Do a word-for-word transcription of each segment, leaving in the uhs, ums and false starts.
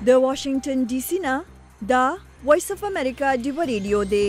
د واشنگټن ډي سي نه دا وایس اف امریکا ډیو ریډیو دی.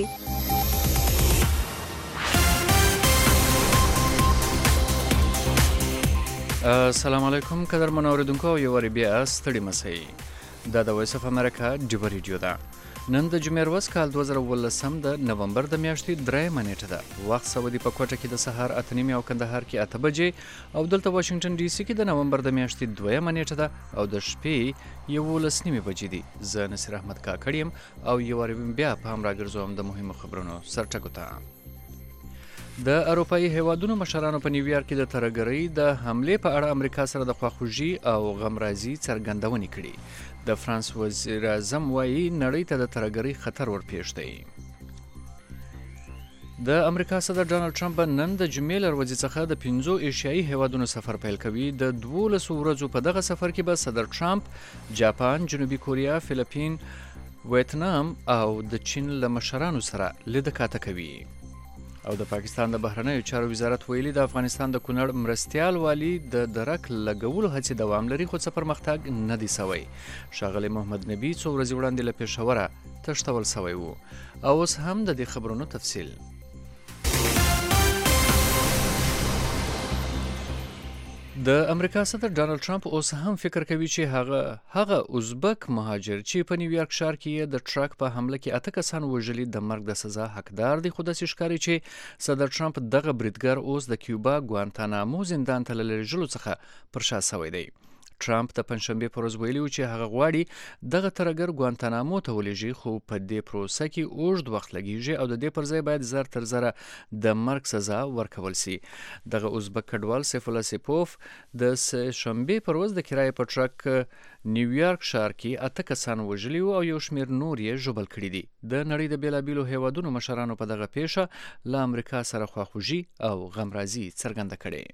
السلام علیکم قدرمن اوریدونکو، یو وری بیا ستړي مسئ. دا د وایس اف امریکا ډیو ریډیو ده. نن د جمعې ورځ کال دوه زره اوولسم د نومبر د میاشتې درېیمه نیټه ده. وخت سعودي په کوټه کې د سهار اته نیمې او کندهار کې اته بجې او دلته واشنګټن ډي سي کې د نومبر د میاشتې دویمه نیټه ده او د شپې یولس نیمې بجې دي. زه نصیر احمد کاکړ یم او یو وری بیا په هم راګرځوم د مهمو خبرونو سرټکو ته. د اروپایي هیوادونو مشرانو په نیویارک کې د ترهګرۍ د حملې په اړه امریکا سره د خواخوږي او غمرازي څرګندونې کړي. د فرانس وزیر اعظم وایي نړۍ ته د ترهګرۍ خطر ورپېښ دی. د امریکا صدر ډانلډ ټرمپ نن د جمعې له ورځې څخه د پنځو ایشیایي هیوادونو سفر پیل کوي. د دولسو ورځو په دغه سفر کې به صدر ټرمپ جاپان، جنوبي کوریا، فلیپین، ویتنام او د چین له مشرانو سره لیده کاته کوي. او د پاکستان د بهرنیو چارو وزارت ویلي د افغانستان د کونړ مرستیال والی د درک لګولو هڅې دوام لري خو څه پرمختګ نه دی سوی. ښاغلی محمد نبي څو ورځې وړاندې له پېښوره تښتول سوی و. او اوس هم د دې خبرونو تفصیل. د امریکا صدر ډانلډ ټرمپ اوس هم فکر کوي چې هغه هغه ازبک مهاجر چې په نیویارک ښار کې د ټرک په حمله کې اته کسان وژلي د مرګ د سزا حقدار دی. خو داسې ښکاري چې صدر ټرمپ دغه بریدګر اوس د کیوبا ګوانتانامو زندان ته له لېږلو څخه پر شا سوی دی. ټرمپ د پنجشنبې پر ورځ ویلي و چې هغه غواړي دغه ترهګر ګوانتانامو ته ولېږي، خو په دې پروسه کې اوږد وخت لګیږي او د دې پر ځای باید زر تر زره د مرګ سزا ورکول سي. دغه ازبک کډوال سیف الله سیپوف د شنبې پر ورځ د کرایې په ټرک نیویارک ښار کې اته کسان وژلي او یو شمېر نور یې ژوبل کړي دي. د نړۍ د بېلابېلو هیوادونو مشرانو په دغه پیښه له امریکا سره خواخوږي او غمرازي څرګنده کړې.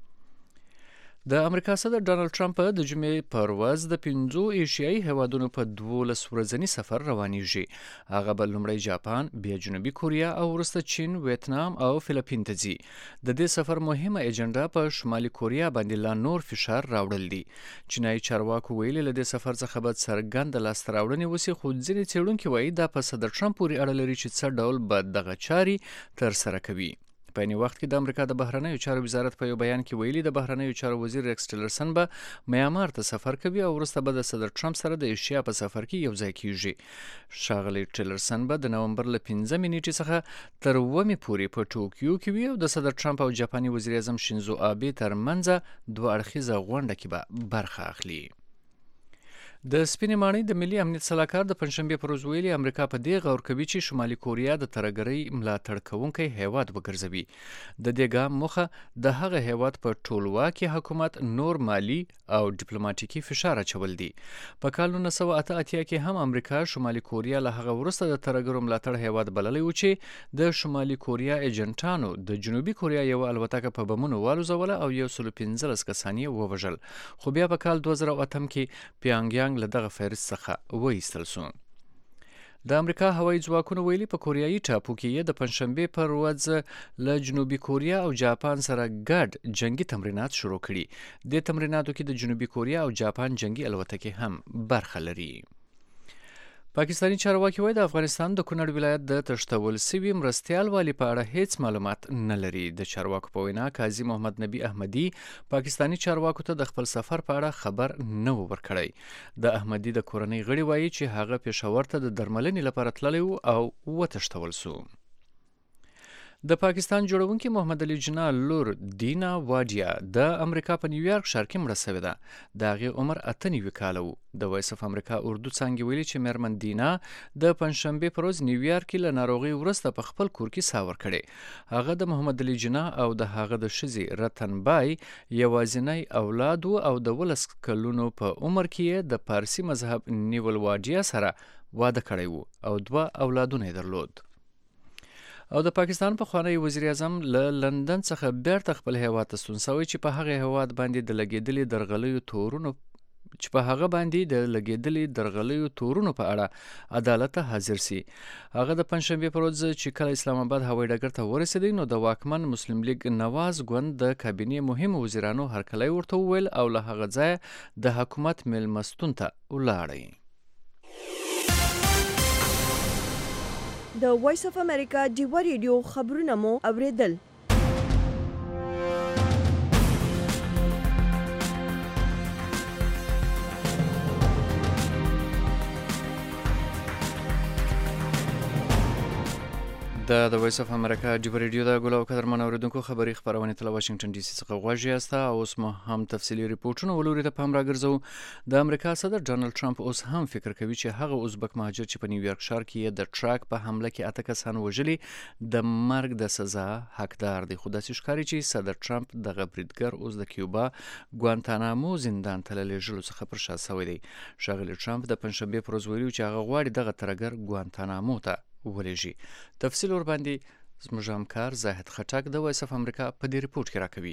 د امریکا صدر ډانلډ ټرمپ د جمعې پر ورځ د پنځو ایشیایي هیوادونو په دولس ورځني سفر روانیږي. هغه به لومړی جاپان، بیا جنوبي کوریا او وروسته چین، ویتنام او فلیپین ته ځي. د دې سفر مهمه ایجنډا په شمالي کوریا باندې لا نور فشار راوړل دي. چینایي چارواکو ویلي له دې سفر څخه به څرګنده لاسته راوړنې وسي، خو ځینې څېړونکي وایي دا په صدر ټرمپ پورې اړه لري چې څه ډول به دغه چارې ترسره کوي. په عین وخت کې د امریکا د بهرنیو چارو وزارت په یو بیان کې ویلي د بهرنیو چارو وزیر ریکس ټیلرسن به میامار ته سفر کوي او وروسته به د صدر ټرمپ سره د ایشیا په سفر کې یو ځای کیږي. ښاغلی ټیلرسن به د نومبر له پنځمې نیټې څخه تر اوومې پورې په ټوکیو کې وي او د صدر ټرمپ او جاپاني وزیر اعظم شینزو آبې ترمنځ دوه اړخیزه غونډه کې به برخه اخلي. د سپینې ماڼۍ د ملي امنیت سلاکار د پنجشنبې پر ورځ ویلي امریکا په دې غور کوي چې شمالي کوریا د ترهګرۍ ملاتړ کوونکی هیواد وګرځوي. د دې ګام موخه د هغه هیواد په ټولواکي حکومت نور مالی او ډیپلوماټیکي فشار اچول دي. په کال نولس سوه اته اتیا کې هم امریکا شمالي کوریا له هغه وروسته د ترهګرو ملاتړ هیواد بللی و چې د شمالي کوریا ایجنټانو د جنوبي کوریا یو الوتکه په بمونو والوزوله او یو سلو پنځلس کسان یې ووژل. خو بیا په کال دوه زره اتم کې پیانګیانګ له دغه فهرست څخه وایستل سو. د امریکا هوایي ځواکونو ویلي په کوریایي ټاپو کې یې د پنجشنبې پر ورځ له جنوبي کوریا او جاپان سره ګډ جنگي تمرینات شروع کړي. د تمریناتو کې د جنوبي کوریا او جاپان جنگي الوتکې هم برخه لري. پاکستاني چارواکي وایي د افغانستان د کونړ ولایت د تښتول سوي مرستیال والي په اړه هیڅ معلومات نه لري. د چارواکو په وینا قاضي محمد نبي احمدي پاکستاني چارواکو ته د خپل سفر په اړه خبر نه و ورکړی. د احمدي د کورنۍ غړي وایي چې هغه پېښور ته د درملنې لپاره تللی و او وتښتول سو. د پاکستان جوړونکي محمد علي جناح لور دینا واډیا د امریکا په نیویارک ښار کې مړه سوې ده. د هغې عمر اته نوي کاله و. د وایس اف امریکا اردو څانګې ویلي چې میرمن دینا د پنجشنبې پر ورځ نیویارک کې له ناروغۍ وروسته په خپل کور کې ساه ورکړې. هغه د محمد علي جناح او د هغه د ښځې رتن بای یوازینی اولاد و او د ولس کلونو په عمر کې یې د پارسي مذهب نیول واډیا سره واده کړی و او دوه اولادونه یې درلود. او د پاکستان پخوانی وزیر اعظم له لندن څخه بیرته خپل هیواد ته ستون سوی چې په هغه هیواد باندې د لګېدلې درغلیو تورونو چې په هغه باندې د لګېدلې درغلیو تورونو په اړه عدالت ته حاضر سي. هغه د پنجشنبې پر ورځ چې کله اسلام آباد هوایي ډګر ته ورسېدی نو د واکمن مسلم لیگ نواز ګوند د کابینې مهمو وزیرانو هرکلی ورته وویل او له هغه ځایه د حکومت میلمستون ته ولاړی. د وایس اف امریکا ډیوا ریډیو خبرونه مو اوریدل. د د وایس اف امریکا ډیوا ریډیو د ګلو قدرمن اوریدونکو خبري خبرونه تل واشنگټن ډي سي څخه غواړي یاسته. اوس مو هم تفصیلی ریپورتونه ولوري ته پام راګرځو. د امریکا صدر ډونالد ټرمپ اوس هم فکر کوي چې هغه ازبک مهاجر چې په نیویارک ښار کې د ټرک په حمله کې اته کسان وژلي د مرګ د سزا حقدار دي. خو داسې ښکاري چې صدر ټرمپ دغه بریدګر اوس د کیوبا ګوانتانامو زندان ته لیږلو څخه پر شا سوی دی. ښاغلی ټرمپ د پنځشنبې پر ورځ ویلي چې هغه غواړي دغه ترهګر ګوانتانامو ته ولېږي. تفصیل ور باندې زموږ همکار زاهد خټک د وایس اف امریکا په دې ریپورت کې راکوي.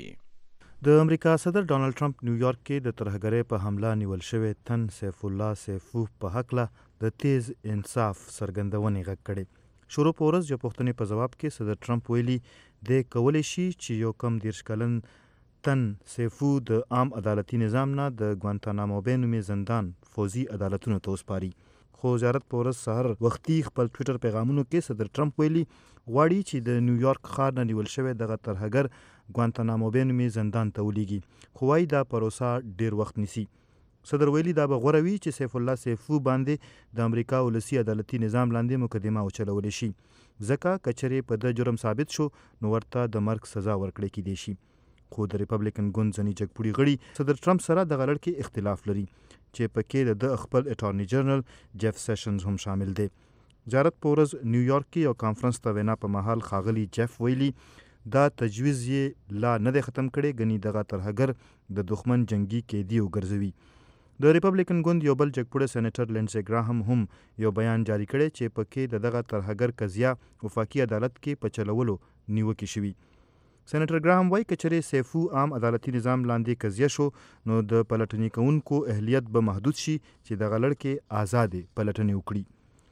د امریکا صدر ډونالد ټرمپ نیویارک کې د ترهګرۍ په حمله نیول شوی تن سیف الله سیفوف په هکله د تیز انصاف څرګندونې غږ کړې. شروع په ورځ یو پوښتنې په ځواب کې صدر ټرمپ ویلي دی کولی شي چې یو کم دېرش کلن تن سیفو د عام عدالتي نظام نه د ګوانتانامو بې نومې زندان فوزي عدالتونو ته وسپاري. خو زیارت په ورځ سهار وختي خپل ټویټر پیغامونو کې صدر ټرمپ ویلي غواړي چې د نیویارک ښار نه نیول شوی دغه ترهګر ګوانتانامو بې نومې زندان ته ولیږي. خو وایي دا پروسه ډیر وخت نیسي. صدر ویلي دا به غوره وي چې سیف الله سیفو باندې د امریکا ولسي عدالتي نظام لاندې مقدمه وچلولی شي، ځکه که چیرې په ده جرم ثابت شو نو ورته د مرګ سزا ورکړی کیدی شي. خو د ریپبلیکن ګوند ځینې جګپوړي غړي صدر ټرمپ سره دغه لړ کې اختلاف لري چې پکې د خپل اټارني جنرال جیف سیشنز هم شامل دی. زیارت په ورځ نیویارک کې یو کانفرنس ته وینا په مهال ښاغلي جیف ویلي دا تجویز یې لا نه دی ختم کړی، ګنې دغه ترهګر د دښمن جنگي قیدي وګرځوي. د ریپبلیکن ګوند یو بل جګپوړی سینیټر لینډسي ګراهم هم یو بیان جاری کړی چې پکې د دغه ترهګر قضیه وفاقي عدالت کې په چلولو نیوکې شوي. سینیټر ګراهم وایي که چیرې سیفو عام عدالتي نظام لاندې قضیه شو نو د پلټنې کوونکو اهلیت به محدود شي چې دغه لړکې آزادې پلټنې وکړي.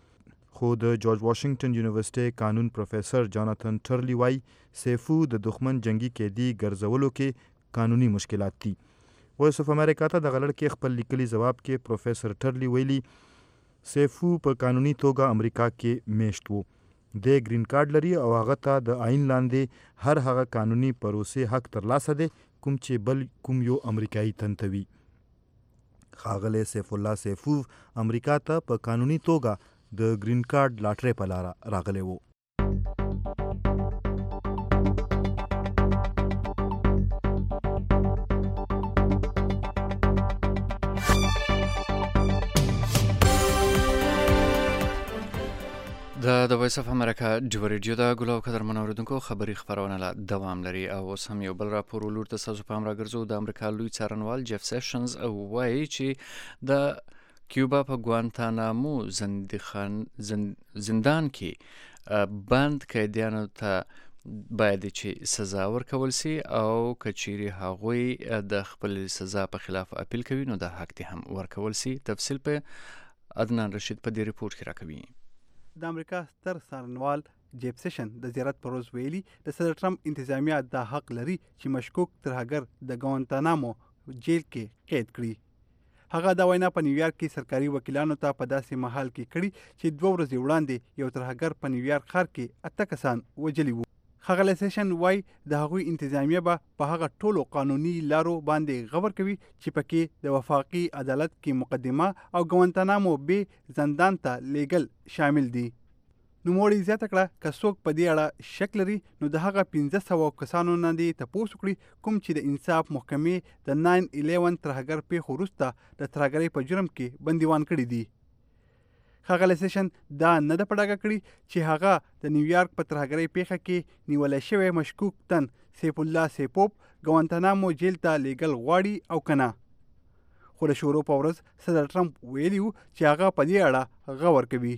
خو د جورج واشنگټن یونیورسيټي قانون پروفیسر جاناتن ټرلی وایي سیفو د دښمن جنگي قیدي ګرځولو کې قانوني مشکلات دي. وایس اف امریکا ته دغه لړکې خپل لیکلي ځواب کې پروفیسر ټرلی ویلي سیفو په قانوني توګه امریکا کې میشت وو، د گرین کارت لري او هغه ته د آئین لاندې هر هغه قانوني پروسې حق ترلاسه دی کوم چې بل کوم یو امریکایي تن ته وي. ښاغلی سیف الله سیفوف امریکا ته په قانوني توګه د گرین کارت لاټرۍ په لاره راغلی و. د د وایس اف امریکا ډیوا ریډیو د ګلو قدرمن اوریدونکو خبري خبرونه لا دوام لري. او اوس هم یو بل راپور ولور ته تاسو پام راګرځو. د امریکا لوی څارنوال جیف سیشنز وایي چې د کیوبا په ګوانتانامو زندخان زندان کې بند قیدیانو ته باید چې سزا ورکول سي او کچيري هغوی د خپل سزا په خلاف اپیل کوي نو د حق دي هم ورکول سي. تفصیل په عدنان رشید په دې ریپورت کې راکوي. د امریکا ستر څارنوال جیف سیشن د زیارت پر ورځ ویلي د صدر ټرمپ انتظامیه دا حق لري چې مشکوک ترهګر د ګوانتانامو جیل کې قید کړي. هغه دا وینا په نیویارک کې سرکاري وکیلانو ته په داسې مهال کې کړي چې دوه ورځې وړاندې یو ترهګر په نیویارک ښار کې اته کسان وژلي وو. ښاغلی سیشن وایي د هغوی انتظامیه به په هغه ټولو قانوني لارو باندې غور کوي چې پکې د وفاقي عدالت کې مقدمه او ګوانتانامو بې زندان ته لیږل شامل دي. نوموړي زیاته کړه که څوک په دې اړه شک لري نو د هغه پنځه سوه کسانو نه دې تپوس وکړي کوم چې د انصاف محکمې د ناین الیون ترهګر پیښو وروسته د ترهګرۍ په جرم کې بندیوان کړي دي. ښاغلی سیشن دا نه ده په ډاګه کړي چې هغه د نیویارک په ترهګرۍ پیښه کې نیولی شوی مشکوک تن سیف الله سیفوف ګوانتانامو جیل ته لیږل غواړي او که نه. خو د شروع په ورځ صدر ټرمپ ویلي و چې هغه په دې اړه غور کوي.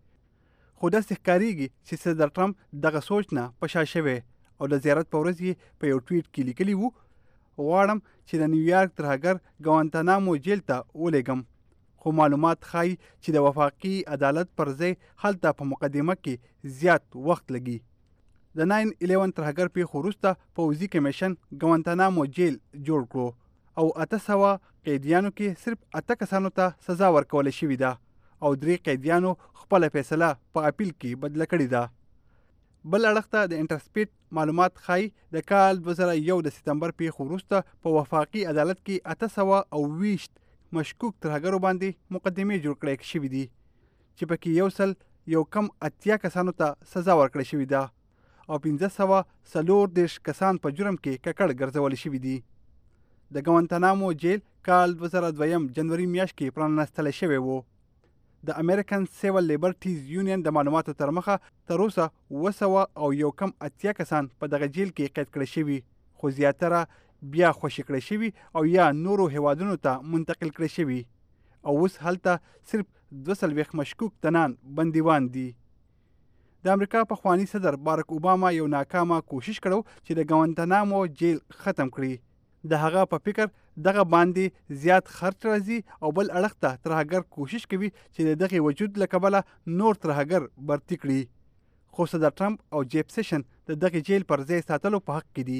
خو داسې ښکارېږي چې صدر ټرمپ دغه سوچ نه په شا شوی او د زیارت په ورځ یې په یو ټویټ کې لیکلي وو غواړم چې د نیویارک ترهګر ګوانتانامو جیل ته ولېږم. خو معلومات ښایي چې د وفاقي عدالت پر ځای هلته په مقدمه کې زیات وخت لګي. د ناین الیون ترهګر پیښو وروسته پوځي کمیشن ګوانتانامو جیل جوړ کړو او اته سوه قیدیانو کې صرف اته کسانو ته سزا ورکول شوې ده او درې قیدیانو خپله فیصله په اپیل کې بدله کړې ده. بل اړخ ته د انټرسپیټ معلومات ښایي د کال دوه زره یو د سپتمبر پیښو وروسته په وفاقي عدالت کې اته سوه او ویشت مشکوک ترهګرو باندې مقدمې جوړ کړی شوي دي چې پکې یو سل یو کم اتیا کسانو ته سزا ورکړې شوې ده او پنځه سوه څلور دېرش کسان په جرم کې ککړ ګرځولي شوي دي. د ګوانتانامو جیل کال دوه زره دویم جنوري میاشت کې پرانستلی شوی و. د امریکن سیول لیبرټیز یونین د معلوماتو تر مخه تر اوسه اوه سوه او یو کم اتیا کسان په دغه جیل کې قید کړی شوي، خو زیاتره بیا خوشي کړی شوي او یا نورو هیوادونو ته منتقل کړی شوي او اوس هلته صرف دوه څلوېښت مشکوک تنان بندیوان دي. د امریکا پخواني صدر بارک اوباما یو ناکامه کوشش کړو چې د ګوانتانامو جیل ختم کړي. د هغه په فکر دغه باندې زیات خرچ راځي او بل اړخ ته ترهګر کوشش کوي چې د دغه وجود له کبله نور ترهګر برتی کړي. خو صدر ټرمپ او جیف سیشن د دغه جیل پر ځای ساتلو په حق کې دي.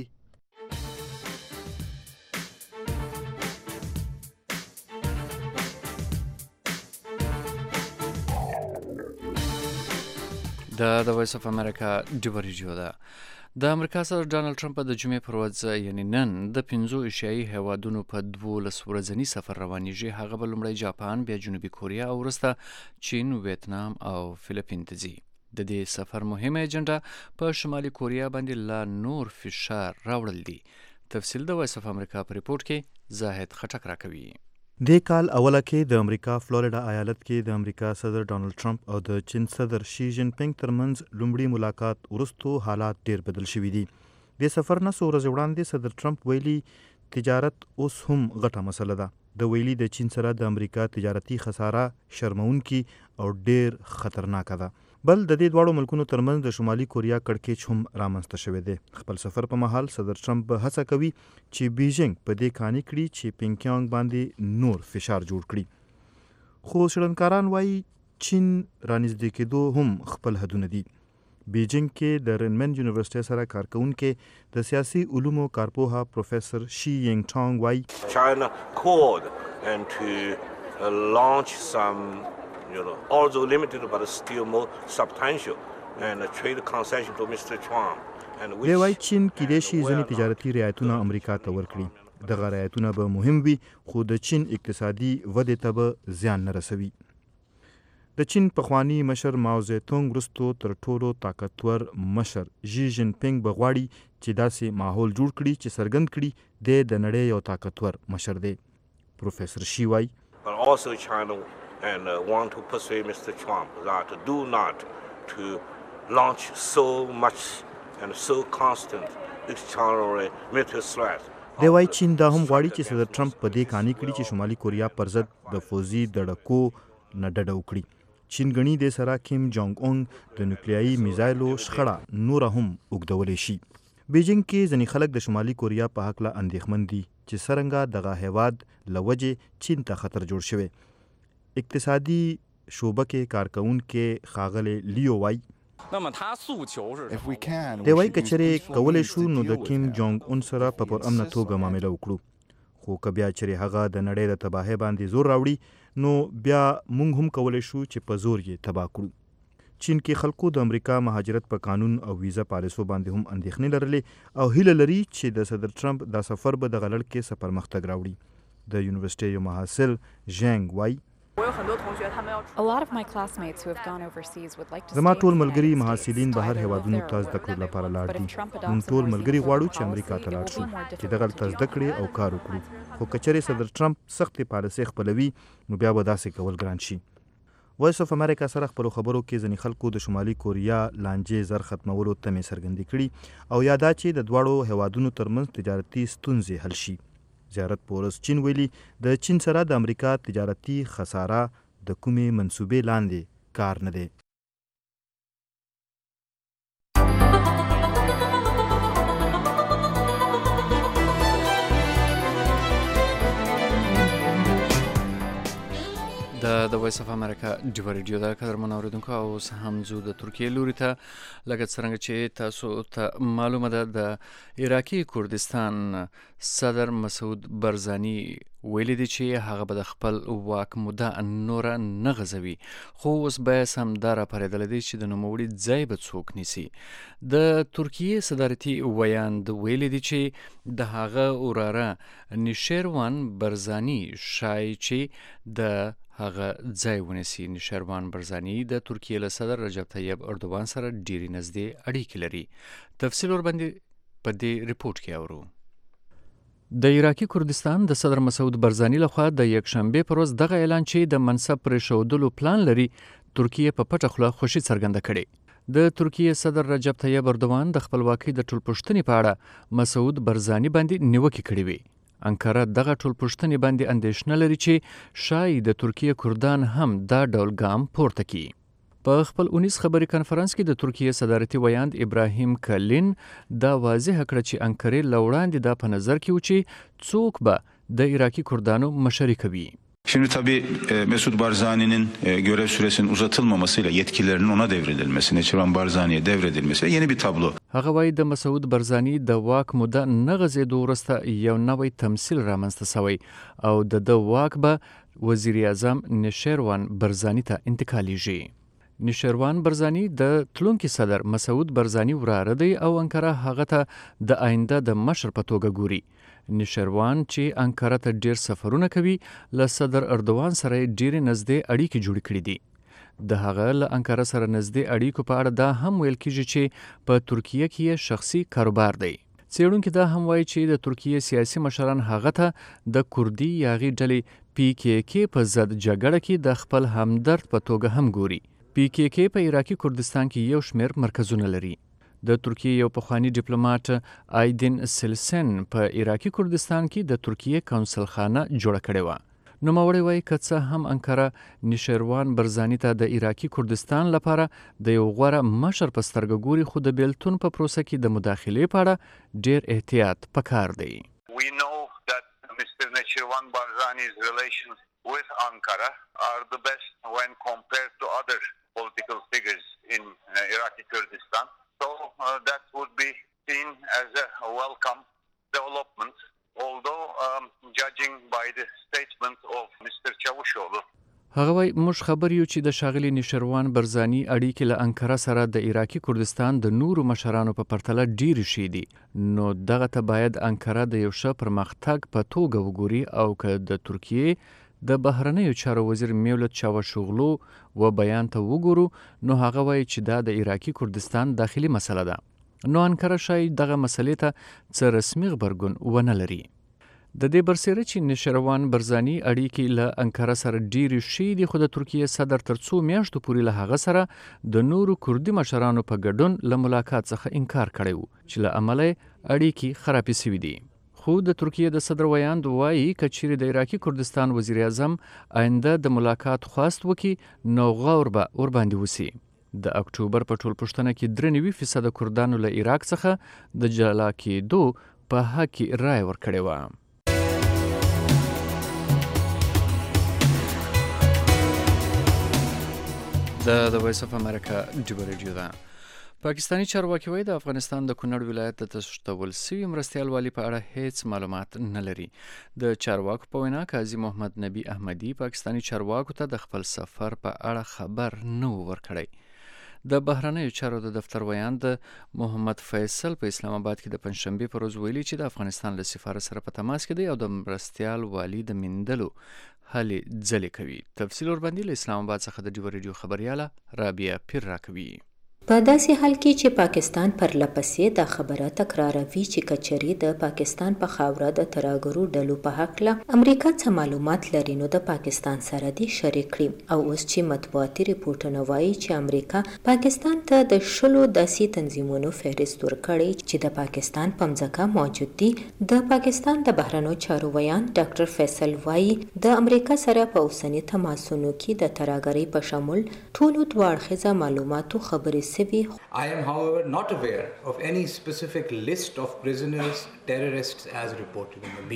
دا د وایس اف امریکا ډیو ریډیو ده. د امریکا صدر ډانلډ ټرمپ د جمعې پر ورځ یعنی نن د پنځو ایشیایي هیوادونو په دولس ورځني سفر روانیږي. هغه به لومړی جاپان، بیا جنوبي کوریا او وروسته چین، ویتنام او فلیپین ته ځي. د دې سفر مهمه اجنډا په شمالي کوریا باندې لا نور فشار راوړل دي. تفصیل د وایس اف امریکا په ریپورت کې زاهد خټک راکوي. د کال اوله کې د امریکا فلوریډا ایالت کې د امریکا صدر ډانلډ ټرمپ او د چین صدر شي جین پینګ ترمنځ لومړي ملاقات وروسته حالات ډیر بدل شوي دي. د سفر نه څو ورځې وړاندې صدر ټرمپ ویلي تجارت اوس هم غټه مسله ده. د ویلي د چین سره د امریکا تجارتي خساره شرمونکي او ډیر خطرناکه ده. بل د دې دواړو ملکونو ترمنځ د شمالي کوریا کړکېچ هم رامنځته شوی دی. خپل سفر په مهال صدر ټرمپ به هڅه کوي چې بیجینګ په دې قانع کړي چې پینګیانګ باندې نور فشار جوړ کړي. خو څېړنکاران وایي چین رانږدې کېدو هم خپل حدونه دي. بیجینګ کې د رنمن یونیورسيټي سره کارکونکي د سیاسي علومو کارپوها پروفیسور شي ینګ ټانګ وایي China called and to launch some you know, although limited but still more substantial and a trade concession to Mister Trump. دی وایي چین کېدای شي ځینې تجارتي رعایتونه امریکا ته ورکړي. دغه رعایتونه به مهم وي خو د چین اقتصادي ودې ته به زیان نه رسوي. د چین پخوانی مشر ماو زیتونګ وروسته تر ټولو طاقتور مشر ژي جین پینګ به غواړي چې داسې ماحول جوړ کړي چې څرګند کړي دی د نړۍ یو طاقتور مشر دی. پروفیسور شي وایي But also China and uh, want to persuade Mister Trump that do not to launch so much and so constant extraordinary military threat. دی وایي چین دا هم غواړي چې صدر ټرمپ په دې قانع کړي چې شمالي کوریا پر ضد د فوزي دړکو نه ډډه وکړي. چین غني د سره کیم جونګ اون د نیوکلیایي میزایلو شخړه نور هم اوږدولی شي. بیجینګ کې ځینې خلک د شمالي کوریا په هکله اندېښمن دي چې څرنګه دغه هیواد له وجې چین ته خطر جوړ شوی. اقتصادي شعبه کې کارکونکي ښاغلی لیو وایي دی وایي که چېرې کولی شو نو د کیم جونګ اون سره په پرامنه توګه معامله وکړو، خو که بیا چېرې هغه د نړۍ د تباهۍ باندې زور راوړي نو بیا موږ هم کولی شو چې په زور یې تباه کړو. چین کې خلکو د امریکا مهاجرت په قانون او ویزا پالیسو باندې هم اندېښنې لرلې او هیله لري چې د صدر ټرمپ دا سفر به دغه لړ کې څه پرمختګ راوړي. د یونیورسيټي یو محصل ژنګ وایي زما ټول ملګري محصلین بهر هیوادونو ته زده کړو لپاره لاړ دي. موږ ټول ملګري غواړو چې امریکا ته لاړ شو چې دغلته زده کړې او کار وکړو، خو که چېرې صدر ټرمپ سختې پالیسۍ خپلوي نو بیا به داسې کول ګران شي. وایس اف امریکا سره خپلو خبرو کې ځینې خلکو د شمالي کوریا لانجې زر ختمولو تمې څرګندې کړي او یا دا چې د دواړو هیوادونو ترمنځ تجارتي ستونزې حل شي. زیارت پورس چین ویلي د چین سره د امریکا تجارتي خساره د کومې منصوبې لاندې کار نه دی. د د وایس اف امریکا ډیو ریډیو دا قدرمن اوریدونکو او هم زو د ترکیه لوري ته لکه څنګه چې تاسو ته معلومه ده د عراقي کردستان صدر مسعود برزانی ویلي دي چې هغه به د خپل واک موده نوره نه غځوي، خو اوس بحث همدا راپارېدلی دی چې د نوموړي ځای به څوک نیسي. د ترکیې صدارتي ویاند ویلي دي چې د هغه وراره نیشیروان برزاني شایي چې د هغه ځای ونیسي. نیشیروان برزاني د ترکیې له صدر رجب طیب اردوغان سره ډېرې نږدې اړیکې لري. تفصیل ورباندې په دې ریپورټ کې اورو. د عراقي کردستان د صدر مسعود برزاني لخوا د یکشنبې پر ورځ دغه اعلان چې د منصب پرېښودلو پلان لري ترکیې په پټه خوله خوښي څرګنده کړې. د ترکیې صدر رجب طیب اردوغان د خپلواکۍ د ټولپوښتنې په اړه مسعود برزاني باندې نیوکې کړې وې. انکاره دغه ټولپوښتنې باندې اندېښنه لري چې شایي د ترکیې کردان هم دا ډول ګام پورته کړي. په خپل اونیز خبري کنفرانس کې د ترکیې صدارتي ویاند ابراهیم کلین دا واضح کړه چې انکرې له وړاندې دا په نظر کې و چې څوک به د عراقي کردانو مشري کوي. Şimdi tabii Mesut Barzani'nin görev süresinin uzatılmamasıyla yetkilerinin ona devredilmesi, Neçirvan Barzani'ye devredilmesi yeni bir tablo. هغه وایي د مسعود برزاني د واک موده نه غځېدو وروسته یو نوی تمثیل رامنځته سوی او د ده واک به وزیر اعظم نیشیروان برزاني ته انتقالیږي. نیشیروان برزاني د تلونکي صدر مسعود برزاني وراره دی او انکاره هغه ته د آینده د مشر په توګه ګوري. نیشیروان چې انکاره ته ډیر سفرونه کوي له صدر اردوغان سره ډیرې نږدې اړیکې جوړې کړې دي. د هغه له انکاره سره نږدې اړیکو په اړه دا هم ویل کېږي چې په ترکیه کې یې شخصي کاروبار دی. څېړونکي دا هم وایي چې د ترکیې سیاسي مشران هغه ته د کردي یاغي ډلې پی کې کې په ضد جګړه کې د خپل همدرد په توګه هم ګوري. پی کې کې په عراقي کردستان کې یو شمېر مرکزونه لري. د ترکیې یو پخوانی ډیپلوماټ آیدین سلسن په عراقي کردستان کې د ترکیې کونسلخانه جوړه کړې وه. نوموړی وایي که څه هم انکاره نیشیروان برزاني ته د عراقي کردستان لپاره د یو غوره مشر په سترګه ګوري، خو د بیلتون په پروسه کې د مداخلې په اړه ډیر احتیاط پکار دی. We know that Mister Neçirvan Barzani's relations with Ankara are the best when compared to other political figures in uh, Iraqi Kurdistan. So uh, that would be seen as a, a welcome development, although um, judging by the statement of Mister Çavuşoğlu. هغه وایي موږ خبر یو چې د ښاغلي نیشیروان برزاني اړیکې له انکاره سره د عراقي کردستان د نورو مشرانو په پرتله ډېرې ښې دي، نو دغه ته باید انکاره د یو ښه پرمختګ په توګه وګوري او که د ترکیې د بهرنیو چارو وزیر میولت چاوشوغلو و بیان ته وګورو نو هغه وایي چې دا د عراقي کردستان داخلي مسله ده، نو انکاره شایي دغه مسلې ته څه رسمي غبرګون ونه لري. د دې برسېره چې نیشیروان برزاني اړیکې له انکاره سره ډېرې ښې دي، خو د ترکیې صدر تر څو میاشتو پورې له هغه سره د نورو کردي مشرانو په ګډون له ملاقات څخه انکار کړی و چې له امله اړیکې خرابې سوي دي. خو د ترکیې د صدر ویاند وایي که چیرې د عراقي کردستان وزیر اعظم آینده د ملاقات خواست وکړي نو غور به ورباندې وسي. د اکتوبر په ټولپوښتنه کې درې نوي فیصده کردانو له عراق څخه د جلا کېدو په حق کې رایه ورکړې وه. د د وایس اف امریکا ډیبه ریډیو ده. پاکستانی چارواکي وایي د افغانستان د کونړ ولایت د تشتول سوي مرستیال والي په اړه هیڅ معلومات نه لري. د چارواکو په وینا قاضي محمد نبی احمدي پاکستانی چارواکو ته د خپل سفر په اړه خبر نه و ورکړی. د بهرنیو چارو د دفتر ویاند محمد فیصل په اسلام آباد کې د پنځشنبې په ورځ ویلي چې د افغانستان له سفارت سره په تماس کې دی او د مرستیال والي د میندلو هلې ځلې کوي. تفصیل ورباندې له اسلام آباد څخه د ډیو ریډیو خبریاله رابعه پیر راکوي. په داسې حال کې چې پاکستان پر لپسې دا خبره تکراروي چې کچري د پاکستان په خاوره د ترهګرو ډلو په حق له امریکا څخه معلومات لري نو د پاکستان سره دي شریک کړي او اوس چې مطبوعاتي ریپورټونه وایي چې امریکا پاکستان ته د شلو داسې تنظیمونو فهرست ورکړی چې د پاکستان په مځکه موجود دي. د پاکستان د بهرنیو چارو ویان ډاکټر فیصل وایي د امریکا سره په اوسني تماسونو کې د ترهګرۍ په شمول ټولو دواړخیزه معلوماتو خبرې I am, however, not aware of any specific list of prisoners, terrorists as reported in the media.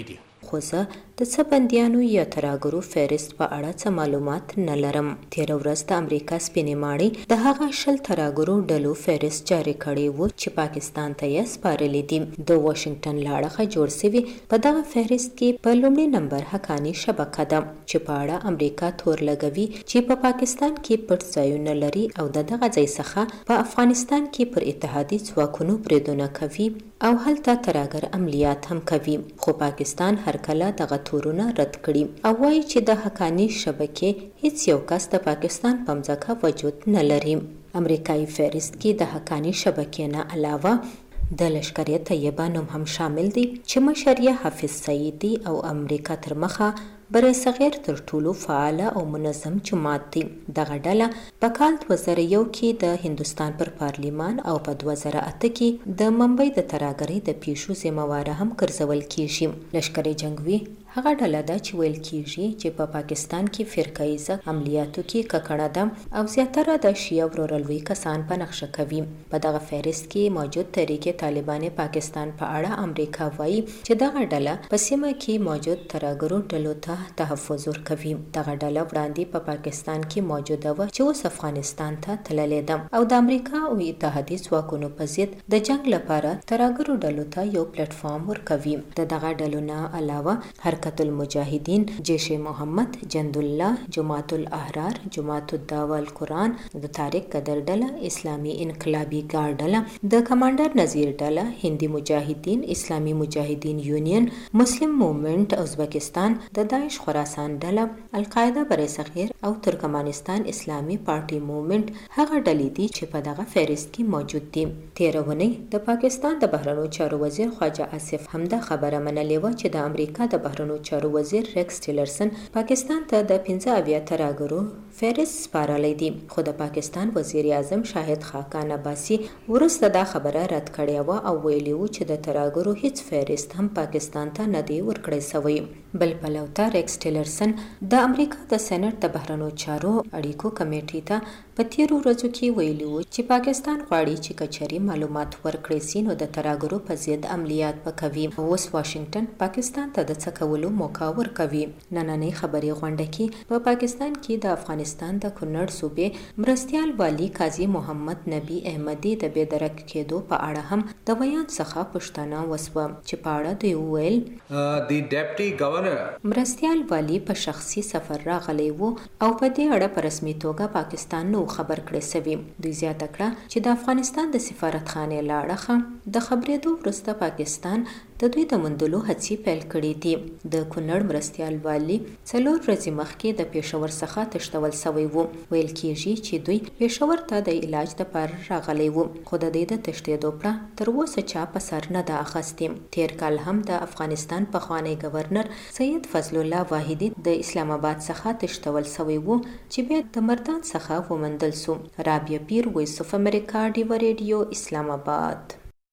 خو زه د څه بندیانو یا ترهګرو فهرست په اړه څه معلومات نه لرم. تېره ورځ د امریکا سپینې ماڼۍ د هغه شل ترهګرو ډلو فهرست جاري کړی و چې پاکستان ته یې سپارلی دي. د واشنګټن له اړخه جوړ سوي په دغه فهرست کې په لومړي نمبر حقاني شبکه ده چې په اړه امریکا تور لګوي چې په پاکستان کې پټ ځایونه لري او د دغه ځای څخه په افغانستان کې پر اتحادي ځواکونو بریدونه کوي او هلته ترهګر عملیات هم کوي. خو پاکستان هر کله دغه تورونه رد کړي او وایي چې د حقاني شبکې هیڅ یو کس د پاکستان په مځکه وجود نه لري. امریکایي فهرست کې د حقاني شبکې نه علاوه د لشکر طیبه نوم هم شامل دی چې مشر یې حافظ سعید دی او امریکا تر مخه برای صغیر تر ټولو فعاله او منظم جماعت دی. دغه ډله په کال دوه زره یو کې د هندوستان پر پارلیمان او په دوه زره اته کې د ممبئی د ترهګرۍ د پیښو ذمہواره هم ګرځول کیږي. لشکر جنگوي هغه ډله ده چې ویل کیږي چې په پا پاکستان کې فرقه عملیاتو کې ککړه ده او زیاتره د شیعه ورورلوي کسان په نقشه کوي. په دغه فهرست کې موجود تحریک طالبان پاکستان په اړه امریکا وایي چې دغه ډله په سیمه کې موجود ترهګرو ډلو ته تحفظ ورکوي. دغه ډله وړاندې په پا پاکستان کې موجوده وه چې اوس افغانستان ته تللې ده او د امریکا او اتحادي ځواکونو په ضد د جنگ لپاره ترهګرو ډلو ته یو پلیټ فارم ورکوي. د دغه ډلو نه علاوه حرکت المجاهدین، جیش محمد، جند الله، جماعت الاحرار، جماعت الدعوه القرآن، د طارق قدر ډله، اسلامي انقلابي ګارد ډله، د کمانډر نذیر ډله، هندي مجاهدین، اسلامي مجاهدین یونین، مسلم موومنټ ازبکستان، د داعش خراسان ډله، القاعده برای صغیر او ترکمنستان اسلامي پارټي موومنټ هغه ډلې دي چې په دغه فهرست کې موجود دي. تېره اونۍ د پاکستان د بهرنیو چارو وزیر خواجه آصف همدا خبره منلې وه چې د امریکا د بهرنیو چارو وزیر ریکس ټیلرسن پاکستان ته د پنځه اویا ترهګرو فهرست سپارلی دی. خو د پاکستان وزیر اعظم شاهد خاقان عباسي وروسته دا خبره رد کړې وه او ویلي و چې د ترهګرو هیڅ فهرست هم پاکستان ته نه دی ورکړی سوی. بل پلو ته ریکس ټیلرسن د امریکا د سېنات د بهرنیو چارو اړیکو کمیټې ته په تیرو ورځو کې ویلي و چې پاکستان غواړي چې کچري معلومات ورکړي سي نو د ترهګرو په ضد عملیات وکوي. اوس واشنګټن پاکستان ته د څه کولو موقع ورکوي. نننۍ خبري غونډه کې په پاکستان کې د افغانستان د کونړ صوبې مرستیال والی قاضي محمد نبی احمدي د بېدرک کېدو په اړه هم د بیان څخه پوښتنه وسوه چې په اړه دوی وویل the deputy governor مرستیال والی په شخصي سفر راغلی وو او په دې اړه په رسمي توګه پاکستان نو خبر کړی سوی. دوی زیاته کړه چې د افغانستان د سفارتخانې له اړخه د خبرېدو وروسته پاکستان د دوی د موندلو هڅې پیل کړې دي. د کونړ مرستیال والی څلور ورځې مخکې د پېښور څخه تښتول سوی وو. ویل کېږي چې دوی پېښور ته د علاج دپاره راغلی وو خو د دې د تښتېدو پړه تر اوسه چا په سر نه ده اخیستې. تېر کال هم د افغانستان پخوانی ګورنر سید فضل الله واحدي د اسلام آباد څخه تښتول سوی وو چې بیا د مردان څخه وموندل سو. رابعه پیر، وایس اف امریکا، ډیوه ریډیو، اسلام آباد.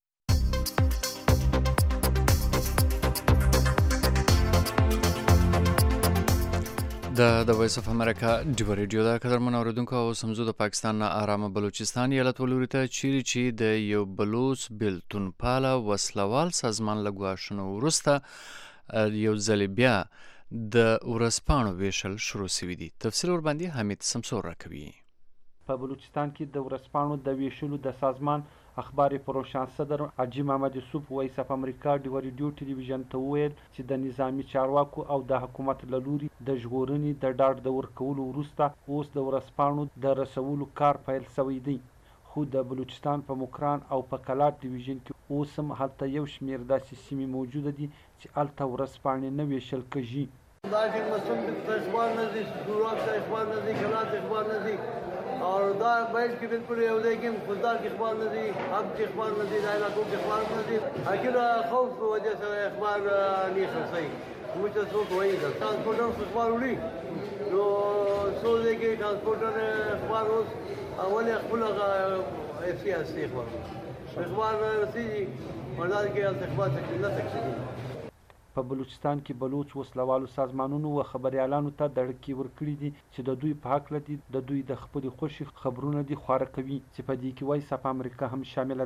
د د وایس اف امریکا ډیوه ریډیو دا قدرمن اوریدونکو او سمزو د پاکستان نه آرامه بلوچستان ایالت ولوري ته چیرې چې د یو بلوچ بیلتون پاله وسلوال سازمان له ګواښونو وروسته یو ځل بیا د ورځپاڼو ویشل شروع شوي دي. تفصیل ورباندې حمید سمسور راکوي. په بلوچستان کې د ورځپاڼو د ویشلو د سازمان اخبار پروشان صدر حاجي محمد یوسف وایس اف امریکا ډیوه ریډیو ټلویزیون ته وویل چې د نظامی چارواکو او د حکومت له لوري د ژغورنې د ډاډ د ورکولو وروسته اوس د ورځپاڼو د رسولو کار پیل شوی دی. خو د بلوچستان په مکران او په کلات ډیویژن کې اوس هم هلته یو شمېر داسې سیمې موجوده دي چې هلته ورځپاڼې نه ویشل کېږي. داخل مسلم تشبار نزدی سورات تشبار نزدی کلات تشبار نزدی اور دا بیل کی بالکل یو لیکن خوددار کی اخبار نزدی حق کی اخبار نزدی علاقوں کی اخبار نزدی اکیلا خوف کی وجہ سے اخبار نہیں خرسائی مجھے سوک وہی تھا ٹرانسپورٹر اخبار اڑی جو سو دے کے ٹرانسپورٹر اخبار اس اول اخبار ایسی ایسی اخبار اخبار رسیدی مردار کے اخبار سکتی نہ سکتی. په بلوچستان کې بلوچ وسلوالو سازمانونو و خبريالانو ته دړکې ورکړي دي چې د دوی په حق دي د دوی د خپل خوشي خبرونه دي خواره کوي چې په دې کې وایس اف امریکا هم شامل ده.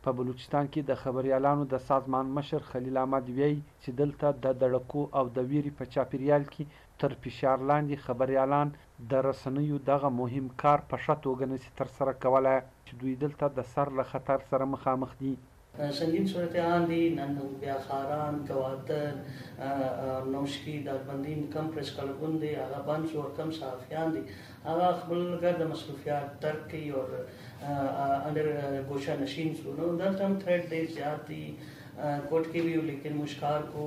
په بلوچستان کې د خبریالانو د سازمان مشر خلیل احمد وایي چې دلته د دړکو او د ویرې په چاپیریال کې تر فشار لاندې خبریالان د رسنیو دغه مهم کار په ښه توګه نشي ترسره کولی چې دوی دلته د سر له خطر سره مخامخ دي. سنگین صورتحال دی نن بیا خاران کواتر نوشکی داربندین کم پریس کلبون دی هغه بند شو کم صحافیان دی هغه خپل ګرد مصروفیات ترک کوي او اندر گوشه نشین شو نو دلته هم تھریڈ دی زیات دی کوټ کې ویو لیکن مشکار کو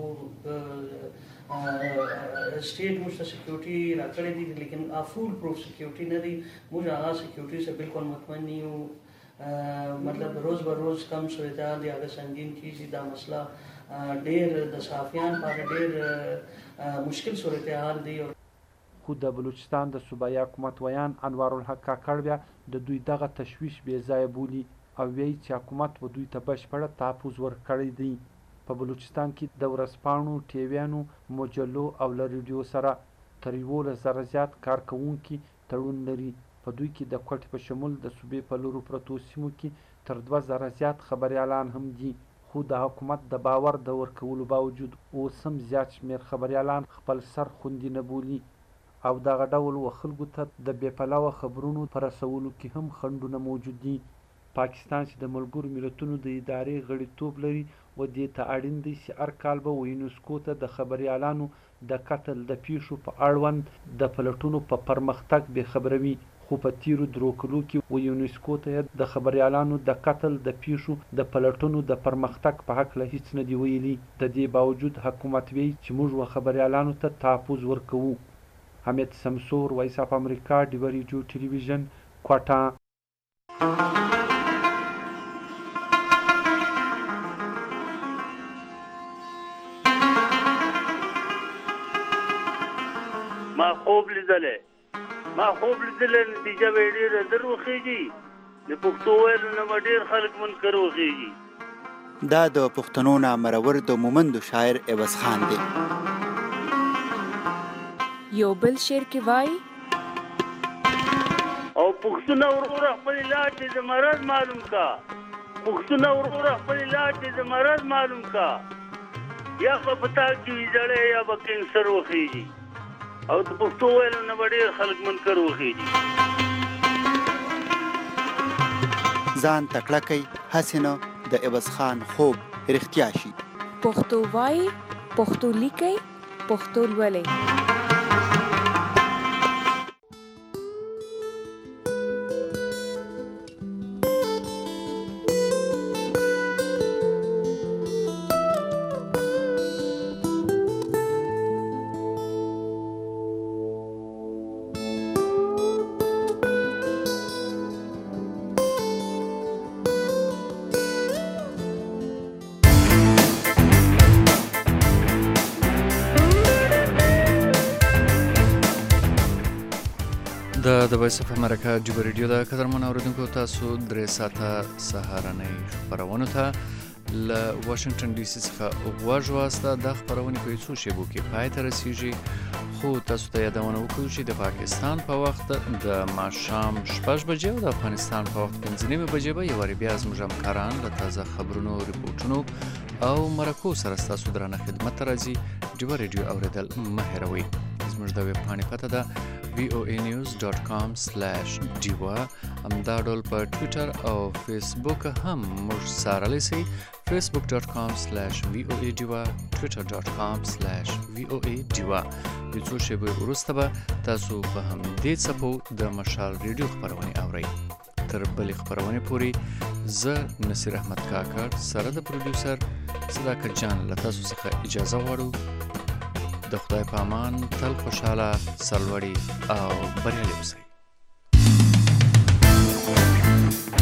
اسٹیٹ مجھ سے سیکیورٹی راکڑے دی لیکن فول پروف سیکیورٹی نه دی مجھے هغه سیکیورٹی سے بالکل مطمئن نہیں ہوں. مطلب روز بر روز کم صورتحال دی هغه سنگین کیږي دا مسله ډېر د صحافیان لپاره ډېر مشکل صورتحال دی. خو د بلوچستان د صوبایي حکومت ویان انوار الحق کاکړ بیا د دوی دغه تشویش بې ځایه بولي او وایي چې حکومت به دوی ته بشپړه تحفظ ورکړی دی. په بلوچستان کې د ورځپاڼو ټیویانو مجلو او له ریډیو سره تر یولس زره زیات کارکوونکي تړون لري. په دوی کې د کوټې په شمول د صوبې په لورو پرتو سیمو کې تر دوه زره زیات خبریالان هم دي. خو د حکومت د باور د ورکولو باوجود اوس هم زیات شمېر خبریالان خپل سر خوندي نه بولي او دغه ډول و خلکو ته د بې پلوه خبرونو په رسولو کې هم خنډونه موجود دي. پاکستان چې د ملګرو ملتونو د ادارې غړیتوب لري و دې ته اړین دی چې هر کال به یونسکو ته د خبریالانو د قتل د پیښو په اړوند د پلټونو په پرمختګ بې خبروي. خو په تیرو درو کلو کې و یونسکو ته د خبریالانو د قتل د پیښو د پلټونو د پرمختګ په هکله هیڅ نه دي ویلي. د دې باوجود حکومت وایي چې موږ و خبریالانو ته تحفظ ورکوو. حمید سمسور، وایس اف امریکا، ډیوه ریډیو ټلویزیون، کوټه. ما خوب لیدلې ما خوب لیدلې نتیجه به ډېره در وخېږي د پښتو ویلو نه به ډېر خلک منکر وخېږي. دا د پښتنو نه مرور د مومندو شاعر عوض خان دی. یو بل شعر کې وایي او پښتونه وروره خپل علاج دې د مرض معلوم کا پښتونه وروره خپل علاج دې د مرض معلوم کا یا په پتا کې ویجړې یا به کینسر وخېږي او د پښتو ویلو نه به ډېر خلک منکر وخېږي. ځان تکړه کوي هسې نه د عوض خان خوب رښتیا شي. پښتو وایي، پښتو لیکئ، پښتو لولئ. د وایس اف امریکا ډیوه ریډیو د قدرمن اوریدونکو تاسو درې ساعته سهارنۍ خپرونو ته له واشنگټن ډي سي څخه غوږ واسطه د خپرونې په څو شیبو کې پای ته رسیږي. خو تاسو ته یادونه وکړو چې د پاکستان په وخت د ماښام شپږ بجې او د افغانستان په وخت پنځه نیمې بجې به یو وارې بیا زموږ همکاران له تازه خبرونو، ریپورټونو او مرکو سره ستاسو درانه خدمت ته راځي. ډیوه ریډیو اوریدل مه هېروئ. زموږ د ویب پاڼې پته ده وی او ای نیوز ډاټ کام سلیش ډیوه. همدا ډول په ټویټر او فیسبوک هم موږ څارلی سئ. فیسبوک ډاټ کام سلیش وی او ای ډیوه، ټویټر ډاټ کام سلیش وی او ای ډیوه. یو څو شیبې وروسته به تاسو په همدې څپو د مشال ریډیو خپرونې اورئ. تر بلې خپرونې پورې زه نصیر احمد کاکړ سره د پروډیوسر صداقت جان له تاسو څخه اجازه غواړو. د خدای په امان تل خوشحاله، سرلوړي او بریالي اوسئ.